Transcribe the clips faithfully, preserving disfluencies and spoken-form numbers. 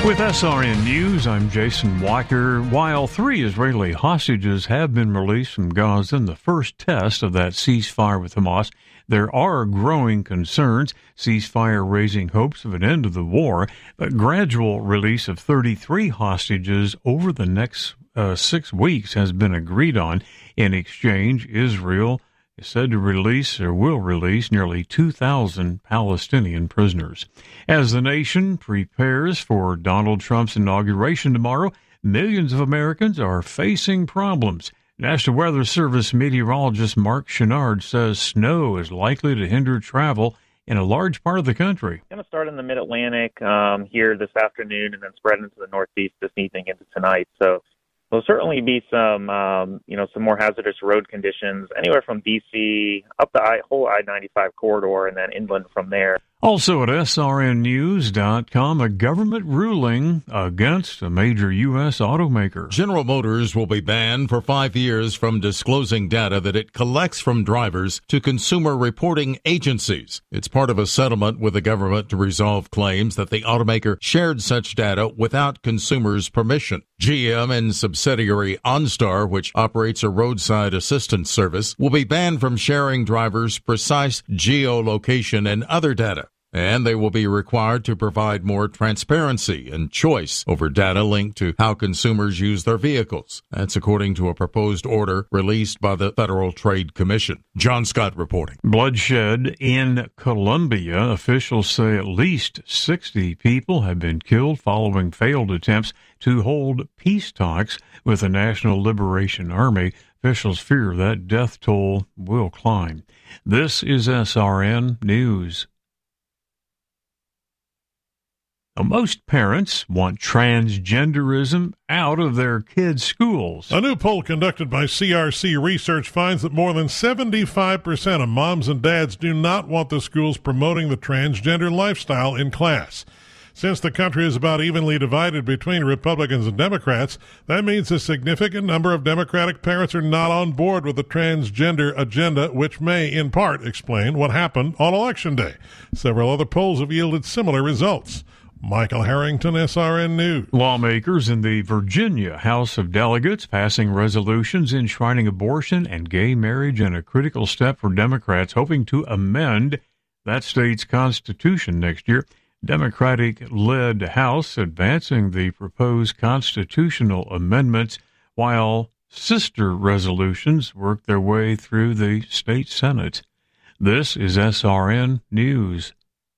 With S R N News, I'm Jason Walker. While three Israeli hostages have been released from Gaza in the first test of that ceasefire with Hamas, there are growing concerns, ceasefire raising hopes of an end of the war, but gradual release of thirty-three hostages over the next uh, six weeks has been agreed on. In exchange, Israel is said to release or will release nearly two thousand Palestinian prisoners. As the nation prepares for Donald Trump's inauguration tomorrow, millions of Americans are facing problems. National Weather Service meteorologist Mark Chenard says snow is likely to hinder travel in a large part of the country. It's going to start in the mid-Atlantic um, here this afternoon and then spread into the Northeast this evening into tonight. So there'll certainly be some, um, you know, some more hazardous road conditions anywhere from D C up the I, whole I ninety-five corridor and then inland from there. Also at S R N news dot com, a government ruling against a major U S automaker. General Motors will be banned for five years from disclosing data that it collects from drivers to consumer reporting agencies. It's part of a settlement with the government to resolve claims that the automaker shared such data without consumers' permission. G M and subsidiary OnStar, which operates a roadside assistance service, will be banned from sharing drivers' precise geolocation and other data. And they will be required to provide more transparency and choice over data linked to how consumers use their vehicles. That's according to a proposed order released by the Federal Trade Commission. John Scott reporting. Bloodshed in Colombia. Officials say at least sixty people have been killed following failed attempts to hold peace talks with the National Liberation Army. Officials fear that death toll will climb. This is S R N News. Most parents want transgenderism out of their kids' schools. A new poll conducted by C R C Research finds that more than seventy-five percent of moms and dads do not want the schools promoting the transgender lifestyle in class. Since the country is about evenly divided between Republicans and Democrats, that means a significant number of Democratic parents are not on board with the transgender agenda, which may, in part, explain what happened on Election Day. Several other polls have yielded similar results. Michael Harrington, S R N News. Lawmakers in the Virginia House of Delegates passing resolutions enshrining abortion and gay marriage in a critical step for Democrats hoping to amend that state's constitution next year. Democratic-led House advancing the proposed constitutional amendments while sister resolutions work their way through the state Senate. This is S R N News.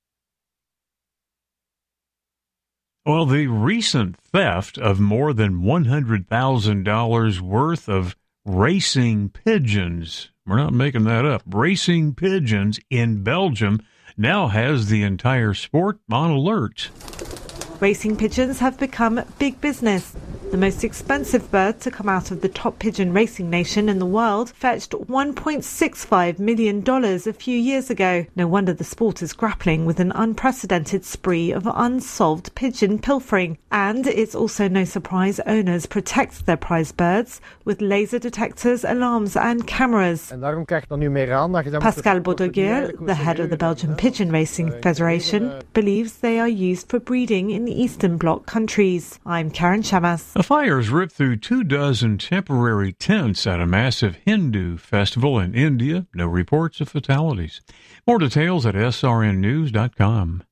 Well, the recent theft of more than one hundred thousand dollars worth of racing pigeons, we're not making that up, racing pigeons in Belgium now has the entire sport on alert. Racing pigeons have become big business. The most expensive bird to come out of the top pigeon racing nation in the world fetched one point six five million dollars a few years ago. No wonder the sport is grappling with an unprecedented spree of unsolved pigeon pilfering. And it's also no surprise owners protect their prize birds with laser detectors, alarms and cameras. Pascal Baudouguer, the head of the Belgian Pigeon Racing Federation, believes they are used for breeding in Eastern Bloc countries. I'm Karen Chamas. The fires ripped through two dozen temporary tents at a massive Hindu festival in India. No reports of fatalities. More details at S R N news dot com.